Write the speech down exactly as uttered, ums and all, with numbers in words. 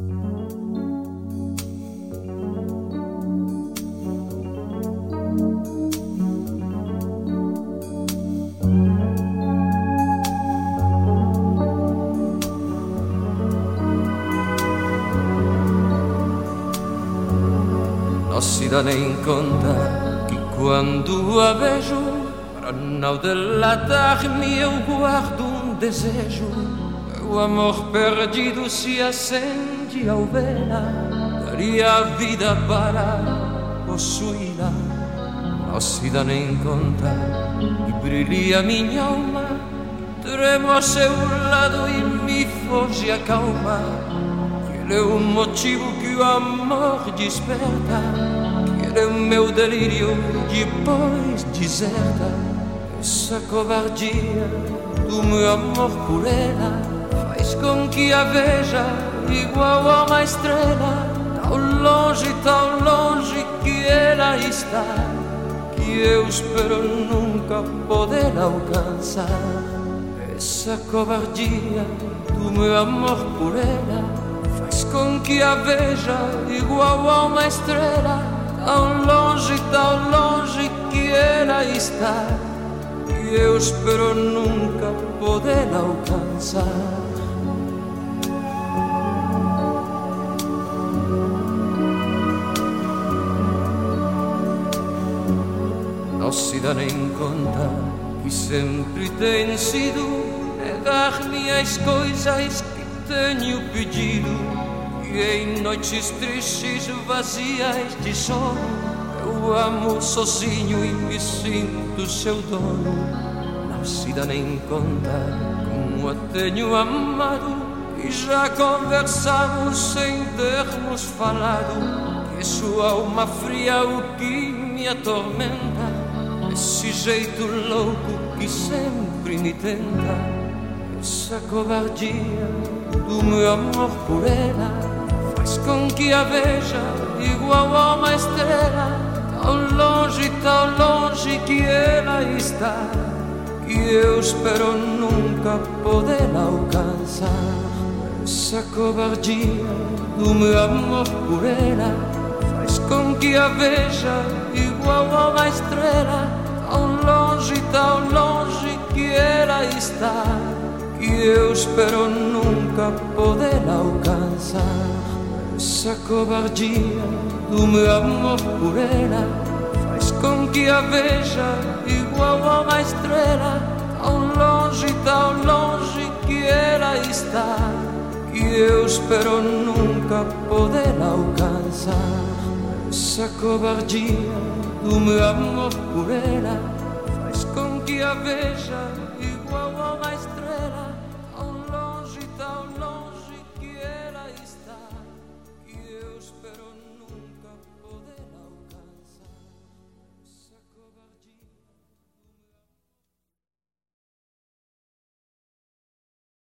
Non si dà nem conta que quando a vejo, para não delatar-me eu guardo um desejo. O amor perdido se acende ao vê-la, daria a vida para possuí-la. Não se dá nem conta que brilha minha alma, tremo a seu lado e me foge a calma. Ele é o motivo que o amor desperta, que ele é o meu delírio e depois deserta. Essa covardia do meu amor por ela faz com que a veja igual a uma estrela, tão longe, tão longe que ela está, que eu espero nunca poder alcançar. Essa covardia do meu amor por ela faz com que a veja igual a uma estrela, tão longe, tão longe que ela está, que eu espero nunca poder alcançar. Não se dá nem conta que sempre tem sido negar-me as coisas que tenho pedido, e em noites tristes vazias de sono eu amo sozinho e me sinto seu dono. Não se dá nem conta como a tenho amado, e já conversamos sem termos falado, que é sua alma fria o que me atormenta, esse jeito louco que sempre me tenta. Essa covardia do meu amor por ela faz com que a veja igual a uma estrela, tão longe, tão longe que ela está, que eu espero nunca poder alcançar. Essa covardia do meu amor por ela faz com que a veja igual a uma estrela, tão longe, tão longe que ela está, que eu espero nunca poder alcançar. Essa covardia do meu amor por ela faz com que a veja igual a uma estrela, tão longe, tão longe que ela está, que eu espero nunca poder alcançar. Essa covardia do meu amor por ela faz com que a veja igual a uma estrela,